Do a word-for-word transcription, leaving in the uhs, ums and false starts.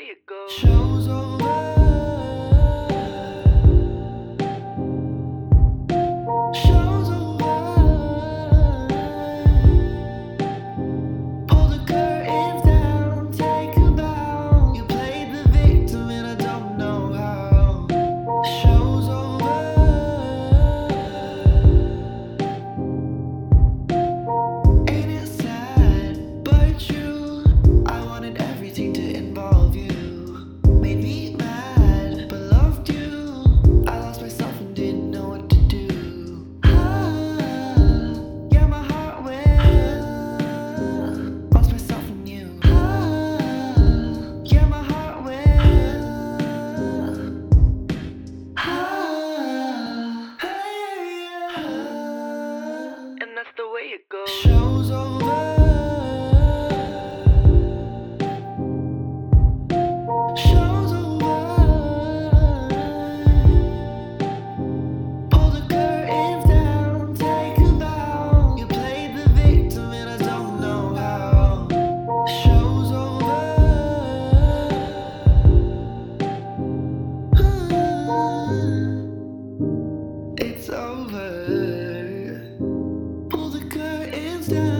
it goes. Show's over. Show's over. Pull the curtains down, take a bow. You played the victim and I don't know how. Show's over. Ain't it sad, but true? I wanted everything to involve you. Made me mad, but loved you. I lost myself and didn't know what to do. Ah, yeah, my heart went. Lost myself in you. Ah, yeah, my heart went. Ah, hey, yeah. And that's the way it goes. Show's over. Show's over. Pull the curtains down, take a bow. You played the victim and I don't know how. Show's over. It's over. Pull the curtains down.